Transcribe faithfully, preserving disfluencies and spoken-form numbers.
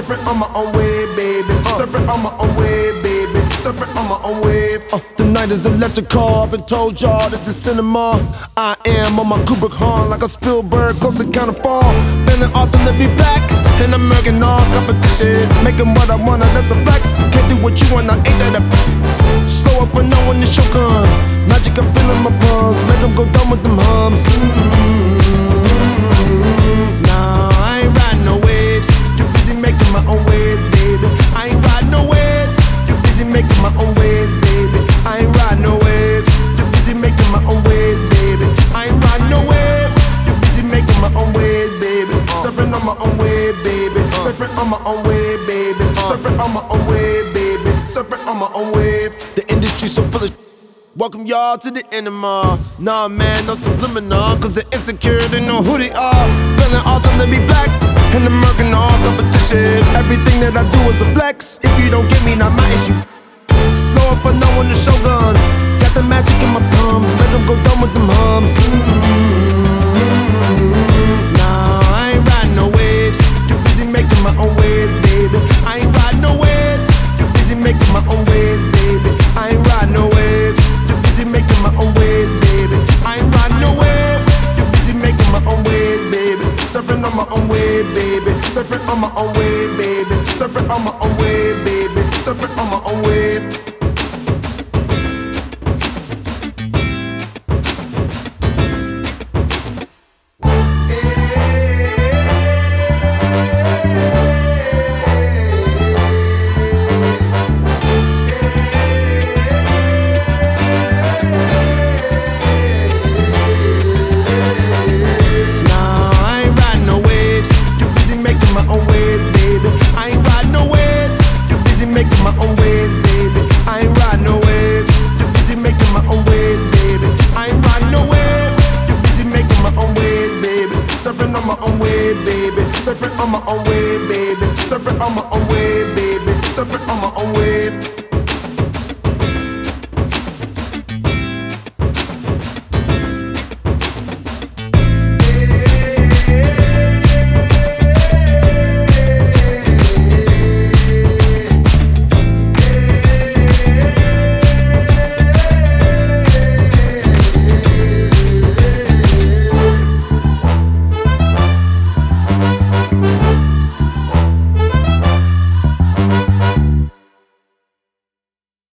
Surfing on my own wave, baby. Surfing on my own wave, baby. Surfing on my own wave. Uh, the night is electrical. I've been told y'all this is cinema. I am on my Kubrick horn like a Spielberg, close to count of fall. Feeling awesome to be back in American all competition. Making what I wanna, that's a flex. Can't do what you wanna, ain't that a slow up when no one is shotgun. Magic, I'm feeling my palms. Make them go down with them hums. Mm-hmm. Nah, I ain't riding no waves. Too busy making my own waves, baby. I ain't riding no waves. Too busy making my own waves, baby. I ain't riding no waves. Too busy making my own waves, baby. I ain't riding no waves. Too busy making my own waves, baby. Surfing on my own wave, baby. Surfing on my own wave, baby. Surfing on my own wave, baby. Surfing on my own wave. The industry so full of. Welcome y'all to the enema. Nah man, no subliminal, cause the insecure, they know who they are. Feeling awesome to be black in American all competition. Everything that I do is a flex. If you don't get me, not my issue. Slow up or no one the shogun. Got the magic in my palms, make them go down with them hums. Mm-hmm. Nah, I ain't riding no waves. Too busy making my own waves, baby. I ain't riding no waves. Too busy making my own waves, baby. I ain't riding no waves. Making my own waves, baby. I ain't riding no waves. Too busy making my own waves, baby. Surfing on my own wave, baby. Surfing on my own wave, baby. Surfing on my own wave, baby. Surfing on my own wave. Making my own waves, baby. I ain't riding no waves. Too busy making my own waves, baby. I ain't riding no waves. Too busy making my own waves, baby. Surfing on my own wave, baby. Surfing on my own wave, baby. Surfing on my own wave, baby. Surfing on my own wave.